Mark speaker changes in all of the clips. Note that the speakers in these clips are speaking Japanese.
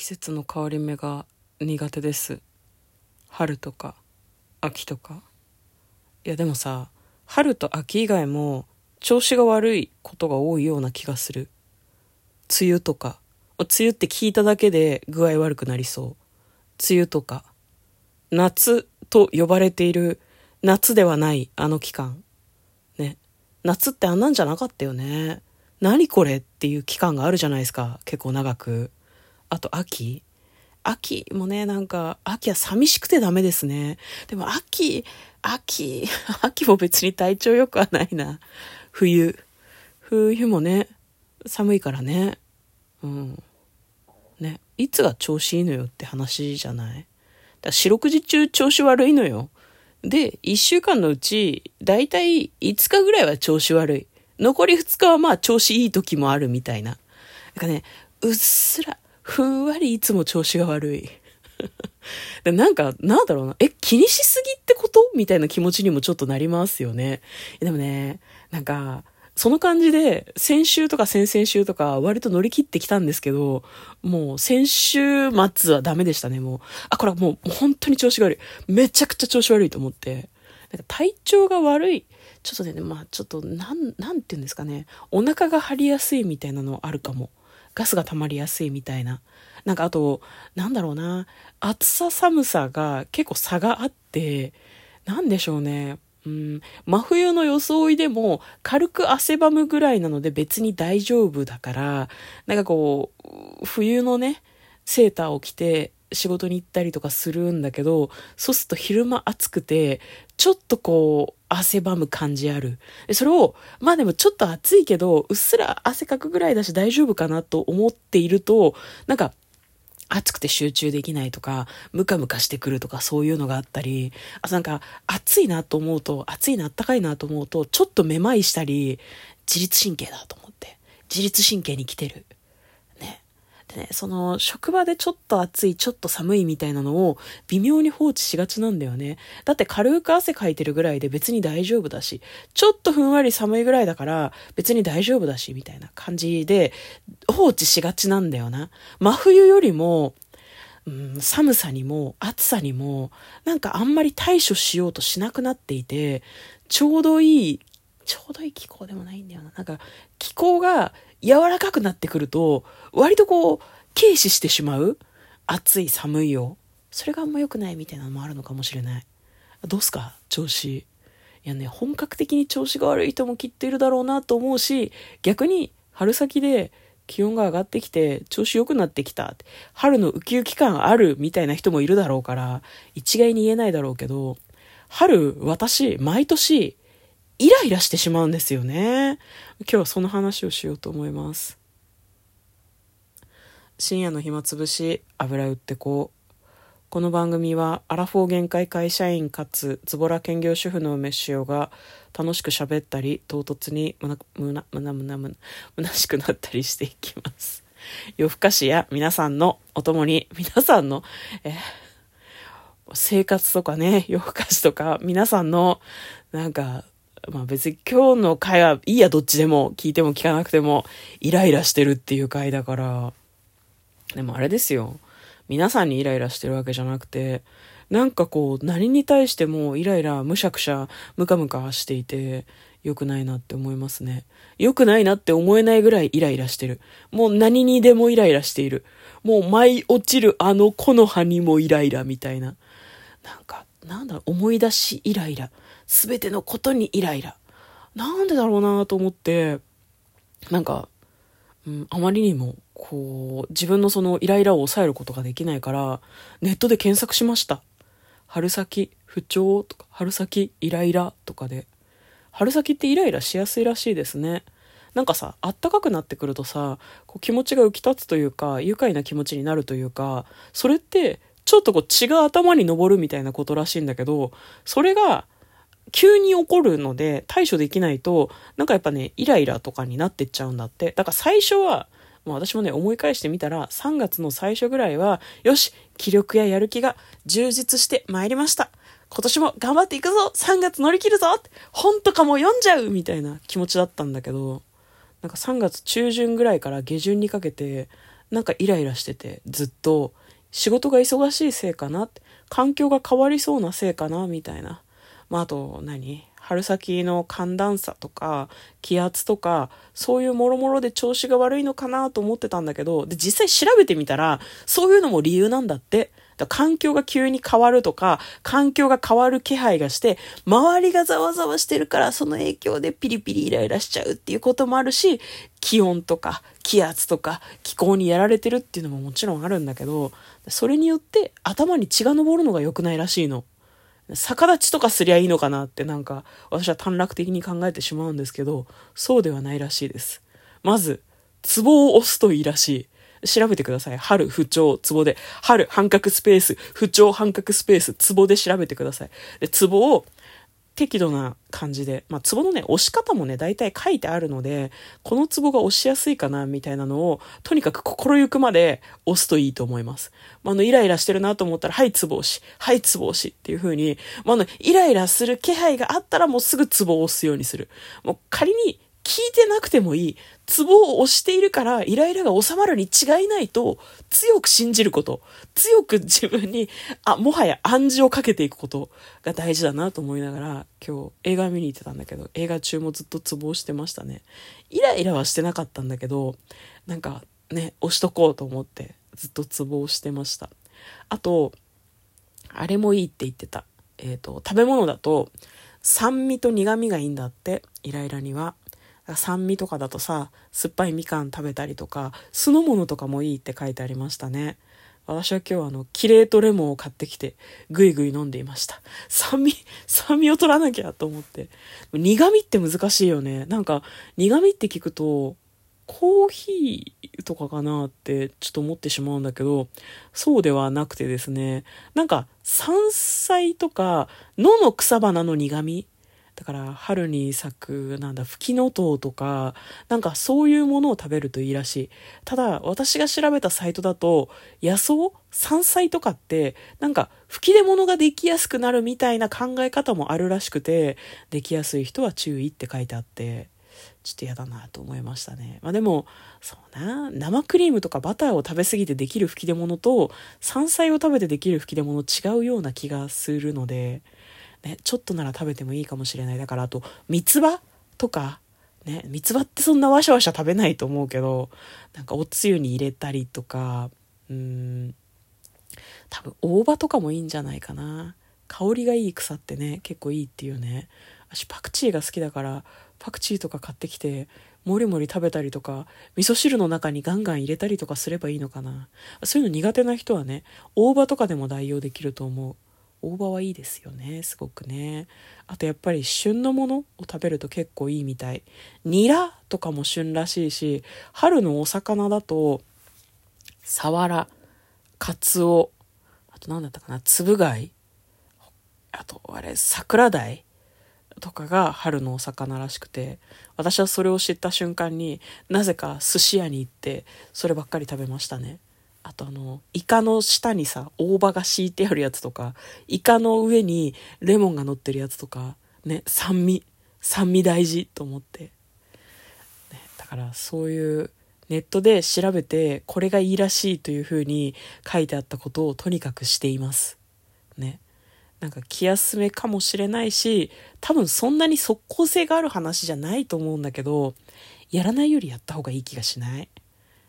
Speaker 1: 節の変わり目が苦手です。春とか秋とか。いやでもさ、春と秋以外も調子が悪いことが多いような気がする。梅雨とか、梅雨って聞いただけで具合悪くなりそう。梅雨とか、夏と呼ばれている夏ではないあの期間ね。夏ってあんなんじゃなかったよね。何これっていう期間があるじゃないですか、結構長く。あと秋もね、なんか秋は寂しくてダメですね。でも秋も別に体調良くはないな。冬もね、寒いからね。ね、いつが調子いいのよって話じゃない。だから四六時中調子悪いのよ。で、1週間のうちだいたい5日ぐらいは調子悪い。残り2日はまあ調子いい時もあるみたいな。なんかね、うっすらふんわりいつも調子が悪い。でなんだろうな。気にしすぎってことみたいな気持ちにもちょっとなりますよね。でもね、なんか、その感じで、先週とか先々週とか割と乗り切ってきたんですけど、もう先週末はダメでしたね、もう。これはもう本当に調子が悪い。めちゃくちゃ調子悪いと思って。なんか体調が悪い。ちょっとね、ちょっとなんていうんですかね。お腹が張りやすいみたいなのあるかも。ガスが溜まりやすいみたいな。なんかあと、暑さ寒さが結構差があって、なんでしょうね。真冬の装いでも軽く汗ばむぐらいなので別に大丈夫だから、なんかこう、冬のね、セーターを着て仕事に行ったりとかするんだけど、そうすると昼間暑くて、ちょっとこう、汗ばむ感じある。それを、でもちょっと暑いけど、うっすら汗かくぐらいだし大丈夫かなと思っていると、なんか、暑くて集中できないとか、ムカムカしてくるとかそういうのがあったり、あとなんか暑いなと思うと、暑いな暖かいなと思うと、ちょっとめまいしたり、自律神経だと思って、自律神経に来てる。ね。でね、その職場でちょっと暑い、ちょっと寒いみたいなのを微妙に放置しがちなんだよね。だって軽く汗かいてるぐらいで別に大丈夫だし、ちょっとふんわり寒いぐらいだから別に大丈夫だし、みたいな感じで放置しがちなんだよな。真冬よりも、寒さにも暑さにもなんかあんまり対処しようとしなくなっていて、ちょうどいい気候でもないんだよな。なんか気候が柔らかくなってくると割とこう軽視してしまう。暑い寒いよ、それがあんま良くないみたいなのもあるのかもしれない。どうすか調子。いやね、本格的に調子が悪い人もきっといるだろうなと思うし、逆に春先で気温が上がってきて調子良くなってきた、春のウキウキ感あるみたいな人もいるだろうから一概に言えないだろうけど、私毎年イライラしてしまうんですよね。今日はその話をしようと思います。深夜の暇つぶし、油売ってこう。この番組はアラフォー限界会社員かつズボラ兼業主婦の梅塩が楽しく喋ったり唐突に虚しくなったりしていきます。夜更かしや皆さんのお供に、皆さんの、生活とかね、夜更かしとか皆さんのなんか、別に今日の回はいいや、どっちでも聞いても聞かなくてもイライラしてるっていう回だから。でもあれですよ、皆さんにイライラしてるわけじゃなくて、なんかこう何に対してもイライラむしゃくしゃムカムカしていて良くないなって思いますね。良くないなって思えないぐらいイライラしてる。もう何にでもイライラしている。もう舞い落ちるあの木の葉にもイライラみたいな。思い出しイライラ。すべてのことにイライラ。なんでだろうなと思って、あまりにもこう自分のそのイライラを抑えることができないからネットで検索しました。春先不調とか春先イライラとかで。春先ってイライラしやすいらしいですね。なんかさ、あったかくなってくるとさ、こう気持ちが浮き立つというか愉快な気持ちになるというか、それってちょっとこう血が頭に上るみたいなことらしいんだけど、それが急に起こるので対処できないとなんかやっぱねイライラとかになってっちゃうんだって。だから最初は私もね思い返してみたら3月の最初ぐらいはよし、気力ややる気が充実してまいりました、今年も頑張っていくぞ、3月乗り切るぞ、本とかも読んじゃうみたいな気持ちだったんだけど、なんか3月中旬ぐらいから下旬にかけてなんかイライラしてて、ずっと仕事が忙しいせいかなって、環境が変わりそうなせいかなみたいな。あと春先の寒暖差とか気圧とかそういうもろもろで調子が悪いのかなと思ってたんだけど、で実際調べてみたらそういうのも理由なんだって。環境が急に変わるとか、環境が変わる気配がして、周りがざわざわしてるからその影響でピリピリイライラしちゃうっていうこともあるし、気温とか気圧とか気候にやられてるっていうのももちろんあるんだけど、それによって頭に血が上るのが良くないらしいの。逆立ちとかすりゃいいのかなって私は短絡的に考えてしまうんですけど、そうではないらしいです。まず、ツボを押すといいらしい。調べてください。春、不調、ツボで。春、半角スペース、不調、半角スペース、ツボで調べてください。で、ツボを適度な感じで、ツボの押し方も大体書いてあるので、このツボが押しやすいかな、みたいなのを、とにかく心ゆくまで押すといいと思います。イライラしてるなと思ったら、はい、ツボ押し、はい、ツボ押しっていう風に、イライラする気配があったらもうすぐツボを押すようにする。もう仮に、聞いてなくてもいい。ツボを押しているからイライラが収まるに違いないと強く信じること。強く自分に、もはや暗示をかけていくことが大事だなと思いながら今日映画見に行ってたんだけど、映画中もずっとツボをしてましたね。イライラはしてなかったんだけど、押しとこうと思ってずっとツボをしてました。あと、あれもいいって言ってた。食べ物だと酸味と苦味がいいんだって、イライラには。酸味とかだとさ、酸っぱいみかん食べたりとか、酢の物とかもいいって書いてありましたね。私は今日キレートレモンを買ってきて、ぐいぐい飲んでいました。酸味を取らなきゃと思って。苦味って難しいよね。苦味って聞くと、コーヒーとかかなってちょっと思ってしまうんだけど、そうではなくてですね、山菜とか野の草花の苦味、だから春に咲くフキノトウとかそういうものを食べるといいらしい。ただ私が調べたサイトだと野草山菜とかって吹き出物ができやすくなるみたいな考え方もあるらしくて、できやすい人は注意って書いてあって、ちょっと嫌だなと思いましたね。でもそうな、生クリームとかバターを食べ過ぎてできる吹き出物と山菜を食べてできる吹き出物違うような気がするのでちょっとなら食べてもいいかもしれない。だからあと三つ葉とか三つ葉ってそんなわしゃわしゃ食べないと思うけど、おつゆに入れたりとか、多分大葉とかもいいんじゃないかな。香りがいい草って結構いいっていうね。私パクチーが好きだからパクチーとか買ってきてもりもり食べたりとか、味噌汁の中にガンガン入れたりとかすればいいのかな。そういうの苦手な人は大葉とかでも代用できると思う。大葉はいいですよね、すごくね。あとやっぱり旬のものを食べると結構いいみたい。ニラとかも旬らしいし、春のお魚だとサワラ、カツオ、あと何だったかな、つぶ貝、あと桜鯛とかが春のお魚らしくて、私はそれを知った瞬間になぜか寿司屋に行ってそればっかり食べましたね。あとイカの下にさ、大葉が敷いてあるやつとか、イカの上にレモンが乗ってるやつとか、酸味大事と思って。だからそういうネットで調べて、これがいいらしいというふうに書いてあったことをとにかくしています。気休めかもしれないし、多分そんなに即効性がある話じゃないと思うんだけど、やらないよりやった方がいい気がしない？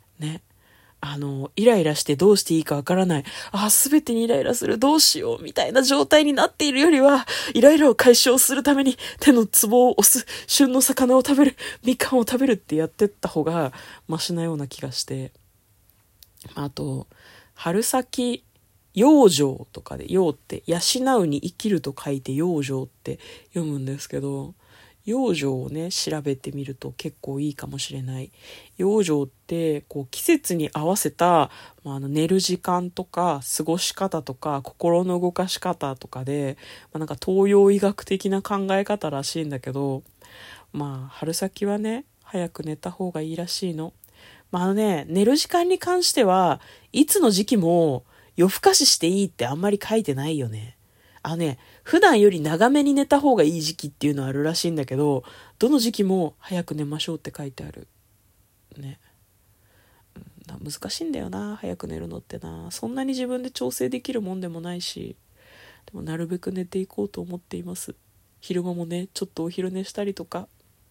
Speaker 1: イライラしてどうしていいかわからない。すべてにイライラする。どうしよう。みたいな状態になっているよりは、イライラを解消するために手のツボを押す。旬の魚を食べる。みかんを食べるってやってった方がマシなような気がして。あと、春先、養生とかで、養って養うに生きると書いて養生って読むんですけど、養生を調べてみると結構いいかもしれない。養生って季節に合わせた、寝る時間とか過ごし方とか心の動かし方とかで、東洋医学的な考え方らしいんだけど、春先は早く寝た方がいいらしいの。寝る時間に関してはいつの時期も夜更かししていいってあんまり書いてないよね。普段より長めに寝た方がいい時期っていうのはあるらしいんだけど、どの時期も早く寝ましょうって書いてある。 難しいんだよな、早く寝るのってな。そんなに自分で調整できるもんでもないし、でもなるべく寝ていこうと思っています。昼間もね、ちょっとお昼寝したりとか。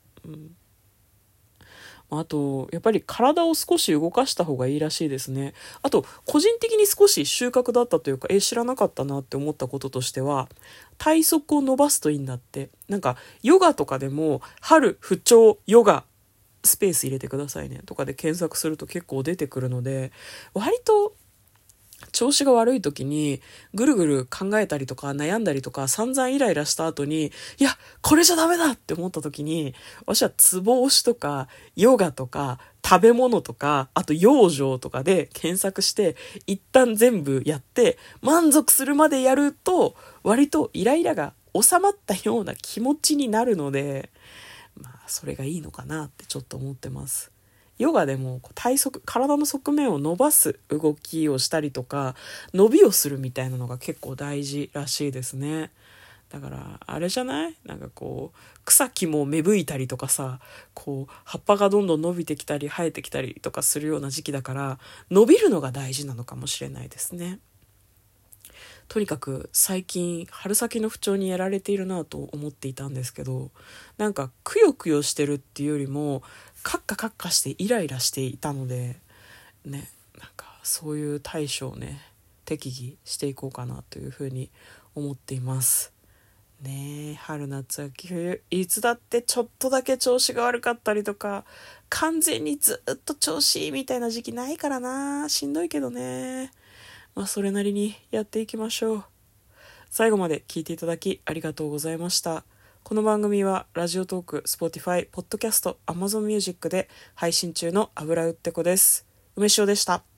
Speaker 1: あと、やっぱり体を少し動かした方がいいらしいですね。あと、個人的に少し収穫だったというか、知らなかったなって思ったこととしては、体側を伸ばすといいんだって。なんか、ヨガとかでも、春、不調、ヨガ、スペース入れてくださいねとかで検索すると結構出てくるので、割と調子が悪い時にぐるぐる考えたりとか悩んだりとか散々イライラした後に、いやこれじゃダメだって思った時に、私はツボ押しとかヨガとか食べ物とか、あと養生とかで検索して一旦全部やって満足するまでやると、割とイライラが収まったような気持ちになるので、それがいいのかなってちょっと思ってます。ヨガでも体の側面を伸ばす動きをしたりとか、伸びをするみたいなのが結構大事らしいですね。だからあれじゃない？なんかこう草木も芽吹いたりとかさ、こう葉っぱがどんどん伸びてきたり生えてきたりとかするような時期だから、伸びるのが大事なのかもしれないですね。とにかく最近春先の不調にやられているなと思っていたんですけど、なんかくよくよしてるっていうよりもカッカカッカしてイライラしていたのでね、なんかそういう対処をね適宜していこうかなというふうに思っていますね。春夏秋冬いつだってちょっとだけ調子が悪かったりとか、完全にずっと調子いいみたいな時期ないからな。しんどいけどね。それなりにやっていきましょう。最後まで聞いていただきありがとうございました。この番組はラジオトーク、Spotify、ポッドキャスト、Amazon Music で配信中の油うってこです。梅塩でした。